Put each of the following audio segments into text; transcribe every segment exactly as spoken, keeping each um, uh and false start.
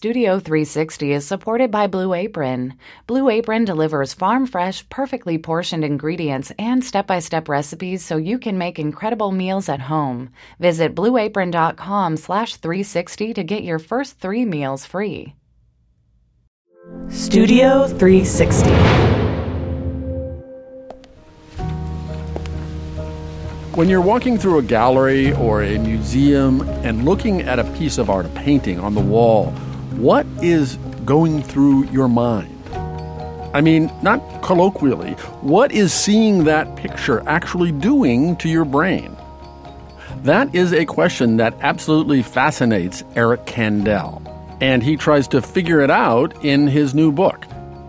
Studio three sixty is supported by Blue Apron. Blue Apron delivers farm-fresh, perfectly portioned ingredients and step-by-step recipes so you can make incredible meals at home. Visit blueapron.com slash 360 to get your first three meals free. Studio three sixty. When you're walking through a gallery or a museum and looking at a piece of art, a painting on the wall, what is going through your mind? I mean, not colloquially, what is seeing that picture actually doing to your brain? That is a question that absolutely fascinates Eric Kandel, and he tries to figure it out in his new book.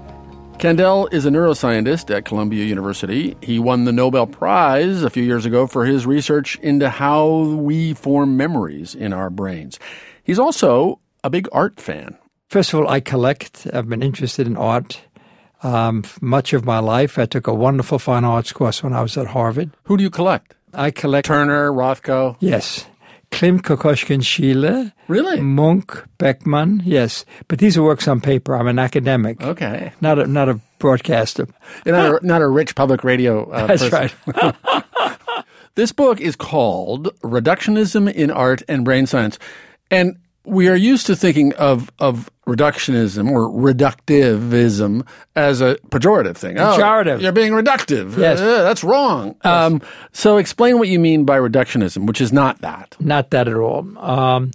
Kandel is a neuroscientist at Columbia University. He won the Nobel Prize a few years ago for his research into how we form memories in our brains. He's also a big art fan. First of all, I collect. I've been interested in art um, much of my life. I took a wonderful fine arts course when I was at Harvard. Who do you collect? I collect... Turner, Rothko? Yes. Klimt, Kokoschka, Schiele. Really? Munch, Beckmann, yes. But these are works on paper. I'm an academic. Okay. Not a, not a broadcaster. You're not a, not a rich public radio uh, That's person. right. This book is called Reductionism in Art and Brain Science. And we are used to thinking of, of reductionism or reductivism as a pejorative thing. Pejorative. Oh, you're being reductive. Yes. Uh, that's wrong. Yes. Um, so explain what you mean by reductionism, which is not that. Not that at all. Um,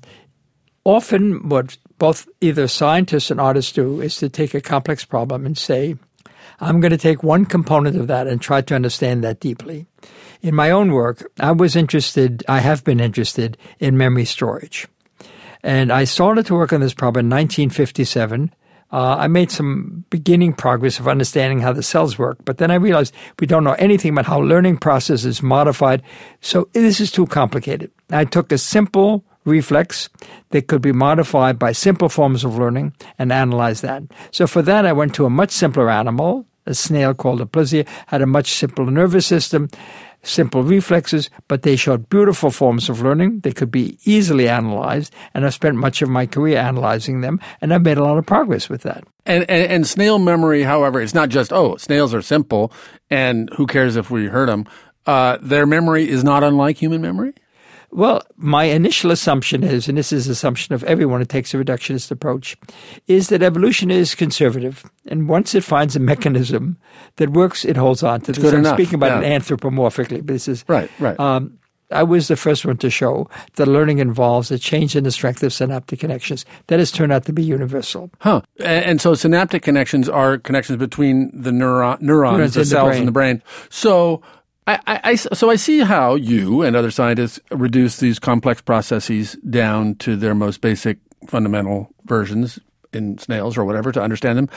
often what both either scientists and artists do is to take a complex problem and say, I'm going to take one component of that and try to understand that deeply. In my own work, I was interested, I have been interested in memory storage. And I started to work on this problem in nineteen fifty-seven. Uh, I made some beginning progress of understanding how the cells work, but then I realized we don't know anything about how learning process is modified, so this is too complicated. I took a simple reflex that could be modified by simple forms of learning and analyzed that. So for that, I went to a much simpler animal, a snail called a plesier, had a much simpler nervous system, simple reflexes, but they showed beautiful forms of learning. They could be easily analyzed, and I've spent much of my career analyzing them, and I've made a lot of progress with that. And, and, and snail memory, however, it's not just, oh, snails are simple, and who cares if we hurt them. Uh, their memory is not unlike human memory? Well, my initial assumption is, and this is the assumption of everyone who takes a reductionist approach, is that evolution is conservative. And once it finds a mechanism that works, it holds on to it's this. Good I'm enough. speaking about yeah. it anthropomorphically, but this is... Right, right. Um, I was the first one to show that learning involves a change in the strength of synaptic connections. That has turned out to be universal. Huh. And, and so synaptic connections are connections between the neuro- neurons, Neurons the in the cells brain. in the brain. So... I, I, I, so I see how you and other scientists reduce these complex processes down to their most basic fundamental versions in snails or whatever to understand them.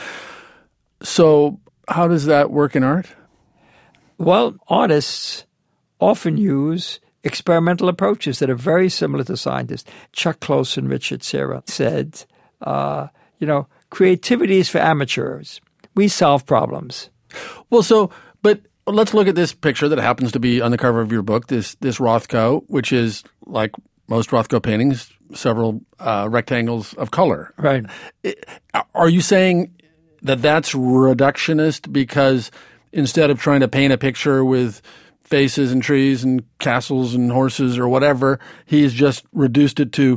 So how does that work in art? Well, artists often use experimental approaches that are very similar to scientists. Chuck Close and Richard Serra said, uh, you know, creativity is for amateurs. We solve problems. Well, so, but... let's look at this picture that happens to be on the cover of your book, this this Rothko, which is, like most Rothko paintings, several uh, rectangles of color. Right. Are you saying that that's reductionist because instead of trying to paint a picture with faces and trees and castles and horses or whatever, he's just reduced it to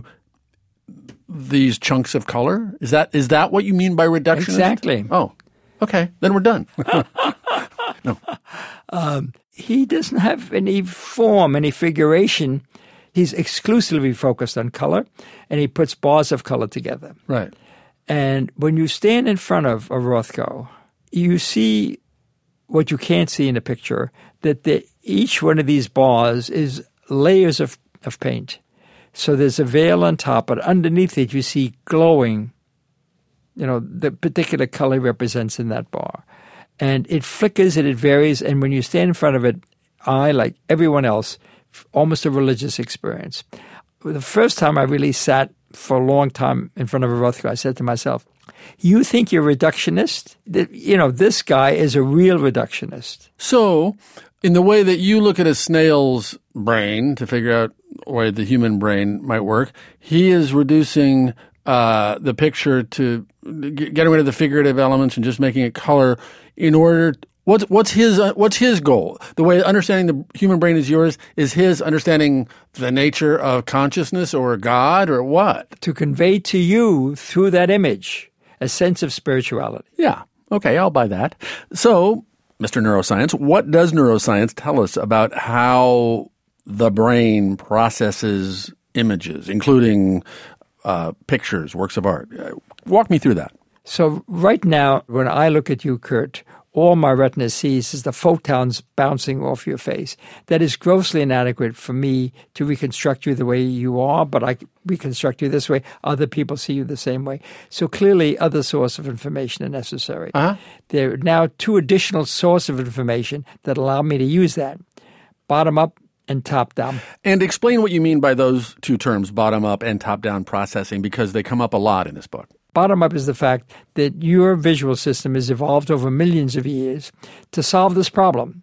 these chunks of color? Is that is that what you mean by reductionist? Exactly. Oh, okay. Then we're done. No. Um, he doesn't have any form, any figuration. He's exclusively focused on color, and he puts bars of color together. Right. And when you stand in front of a Rothko, you see what you can't see in the picture, that the, each one of these bars is layers of, of paint. So there's a veil on top, but underneath it you see glowing, you know, the particular color represents in that bar. And it flickers and it varies. And when you stand in front of it, I, like everyone else, almost a religious experience. The first time I really sat for a long time in front of a Rothko, I said to myself, you think you're a reductionist? You know, this guy is a real reductionist. So in the way that you look at a snail's brain to figure out the way the human brain might work, he is reducing uh, the picture to getting rid of the figurative elements and just making it color in order. What's what's his uh, what's his goal? The way understanding the human brain is yours is his understanding the nature of consciousness or God or what? To convey to you through that image a sense of spirituality. Yeah. Okay, I'll buy that. So, Mister Neuroscience, what does neuroscience tell us about how the brain processes images, including uh, pictures, works of art? Walk me through that. So right now, when I look at you, Kurt, all my retina sees is the photons bouncing off your face. That is grossly inadequate for me to reconstruct you the way you are, but I reconstruct you this way. Other people see you the same way. So clearly, other sources of information are necessary. Uh-huh. There are now two additional sources of information that allow me to use that, bottom up and top down. And explain what you mean by those two terms, bottom up and top down processing, because they come up a lot in this book. Bottom up is the fact that your visual system has evolved over millions of years to solve this problem.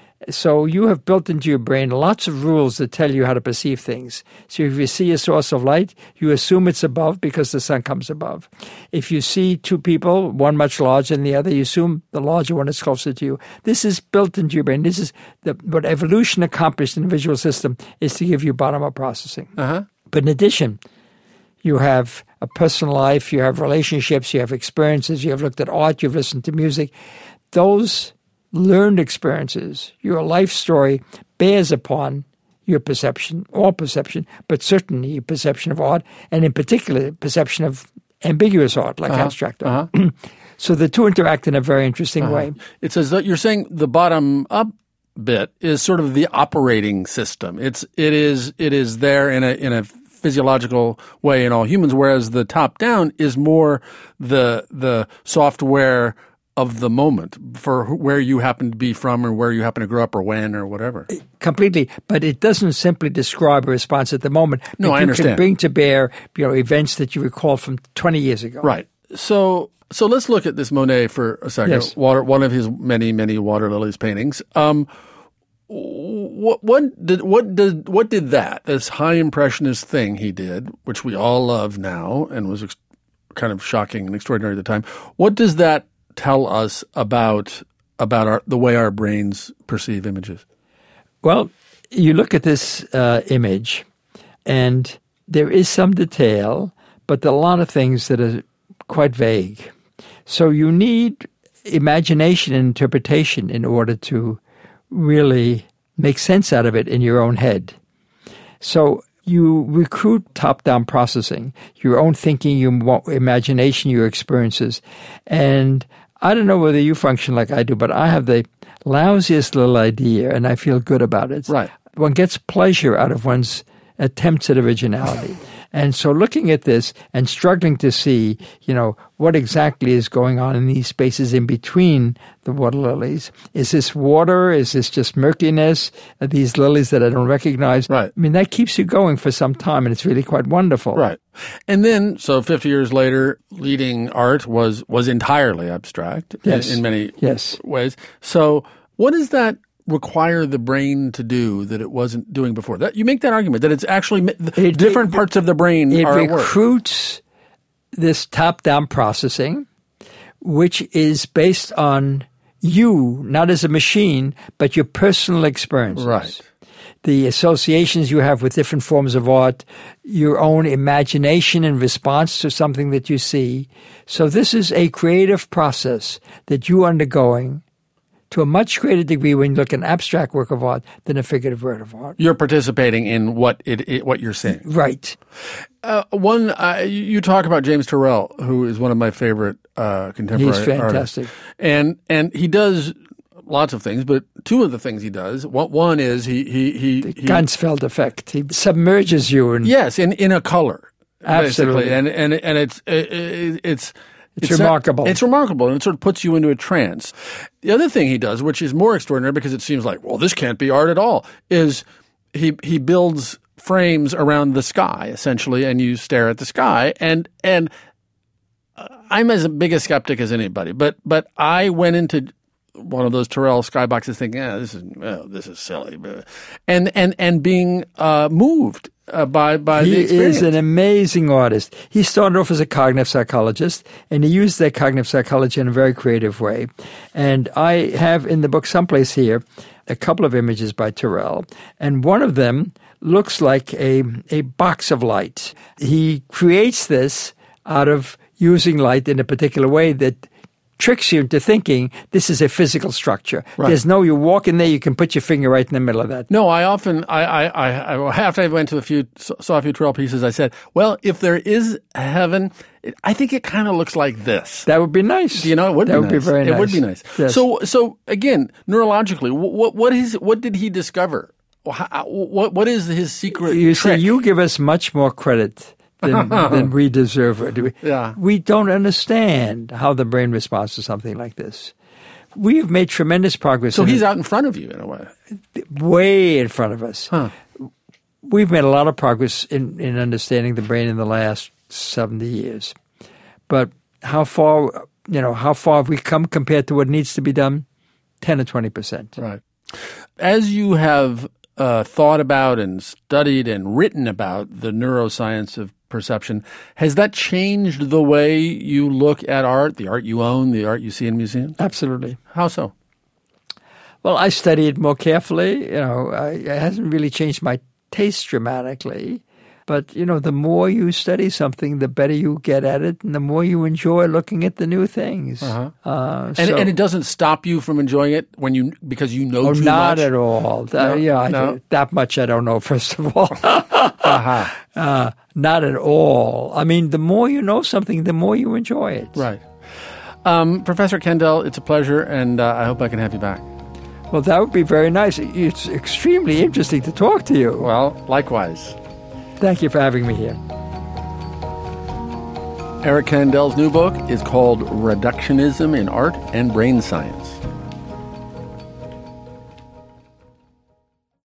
So you have built into your brain lots of rules that tell you how to perceive things. So if you see a source of light, you assume it's above because the sun comes above. If you see two people, one much larger than the other, you assume the larger one is closer to you. This is built into your brain. This is the, what evolution accomplished in the visual system is to give you bottom-up processing. Uh-huh. But in addition, you have a personal life, you have relationships, you have experiences, you have looked at art, you've listened to music. Those learned experiences, your life story bears upon your perception, all perception, but certainly your perception of art, and in particular, perception of ambiguous art, like uh-huh. abstract art. Uh-huh. So the two interact in a very interesting uh-huh. way. It says that you're saying the bottom-up bit is sort of the operating system. It's it is it is there in a in a physiological way in all humans, whereas the top-down is more the the software of the moment for where you happen to be from or where you happen to grow up or when or whatever. Completely. But it doesn't simply describe a response at the moment. No, I you understand. You can bring to bear, you know, events that you recall from twenty years ago. Right. So so let's look at this Monet for a second. Yes. Water, one of his many, many water lilies paintings. Um, what, what did what did what did that, this high impressionist thing he did, which we all love now and was ex- kind of shocking and extraordinary at the time, what does that tell us about about our, the way our brains perceive images? Well, you look at this uh, image, and there is some detail, but there are a lot of things that are quite vague. So you need imagination and interpretation in order to really make sense out of it in your own head. So you recruit top-down processing, your own thinking, your imagination, your experiences. And I don't know whether you function like I do, but I have the lousiest little idea, and I feel good about it. Right. One gets pleasure out of one's attempts at originality. And so looking at this and struggling to see, you know, what exactly is going on in these spaces in between the water lilies. Is this water? Is this just murkiness? Are these lilies that I don't recognize? Right. I mean, that keeps you going for some time, and it's really quite wonderful. Right. And then, so fifty years later, leading art was, was entirely abstract yes. in, in many yes. ways. So what does that require the brain to do that it wasn't doing before? That you make that argument that it's actually it, different it, parts of the brain it are It recruits this top-down processing, which is based on you, not as a machine, but your personal experiences. Right. The associations you have with different forms of art, your own imagination in response to something that you see. So this is a creative process that you're undergoing to a much greater degree when you look at an abstract work of art than a figurative work of art. You're participating in what it, it what you're seeing. Right. Uh, one, uh, you talk about James Turrell, who is one of my favorite uh, contemporary artists. He's fantastic. Artists. And and he does lots of things, but two of the things he does, one is he... he, he the he, Ganzfeld effect. He submerges you in... Yes, in, in a color. Absolutely. Basically. And, and, and it's... It, it, it's It's, it's remarkable. A, it's remarkable, and it sort of puts you into a trance. The other thing he does, which is more extraordinary because it seems like, well, this can't be art at all, is he he builds frames around the sky, essentially, and you stare at the sky. And and I'm as big a skeptic as anybody, but but I went into one of those Turrell skyboxes thinking, yeah, this is oh, this is silly, and and and being uh, moved uh, by by he the experience. He is an amazing artist. He started off as a cognitive psychologist, and he used that cognitive psychology in a very creative way. And I have in the book someplace here a couple of images by Terrell, and one of them looks like a, a box of light. He creates this out of using light in a particular way that tricks you into thinking this is a physical structure. Right. There's no, you walk in there, you can put your finger right in the middle of that. No, I often, I, I, I, after I went to a few, saw a few Terrell pieces, I said, well, if there is heaven, I think it kind of looks like this. That would be nice. You know, it would that be would nice. be very nice. It would be nice. Yes. So, so again, neurologically, what, what is, what did he discover? How, what, what is his secret You trick? see, you give us much more credit than, than we deserve. We, yeah. we don't understand how the brain responds to something like this. We've made tremendous progress. So in he's it, out in front of you in a way. way in front of us. Huh. We've made a lot of progress in, in understanding the brain in the last seventy years. But how far, you know, how far have we come compared to what needs to be done? ten or twenty percent. Right. As you have uh, thought about and studied and written about the neuroscience of perception, has that changed the way you look at art, the art you own, the art you see in museums? Absolutely. How so? Well, I study it more carefully. You know, I, it hasn't really changed my taste dramatically. But, you know, the more you study something, the better you get at it, and the more you enjoy looking at the new things. Uh-huh. Uh, and, so, and it doesn't stop you from enjoying it when you because you know oh, too not much? at all. No, uh, yeah, no. I, that much I don't know, first of all. uh-huh. uh, not at all. I mean, the more you know something, the more you enjoy it. Right. Um, Professor Kandel, it's a pleasure, and uh, I hope I can have you back. Well, that would be very nice. It's extremely interesting to talk to you. Well, likewise. Thank you for having me here. Eric Kandel's new book is called Reductionism in Art and Brain Science.